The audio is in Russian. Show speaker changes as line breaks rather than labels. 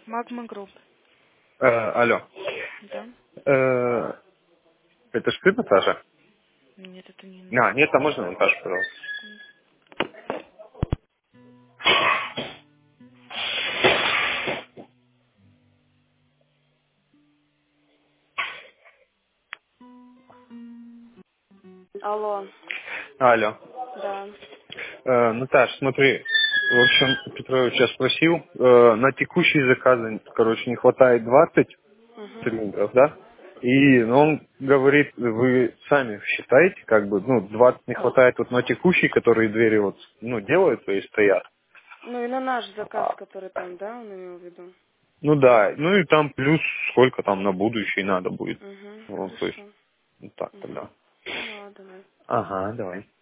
Магма Групп.
Алло.
Да?
Это ж ты, Наташа?
Нет, это не
Нет, а можно Наташа, пожалуйста?
секунду. Алло.
Алло.
Да.
Наташ, смотри, в общем, Петрович я спросил, на текущие заказы, короче, не хватает 20
Угу.
цилиндров, да? И он говорит, вы сами считаете, как бы, 20 не хватает вот на текущие, которые двери вот, делаются и стоят.
Ну и на наш заказ, который там, да, он имел в виду?
Ну да, ну и там плюс сколько там на будущее надо будет.
Угу.
Вот, то есть,
Хорошо.
вот так
Угу.
тогда.
Поняла, давай.
Ага, давай.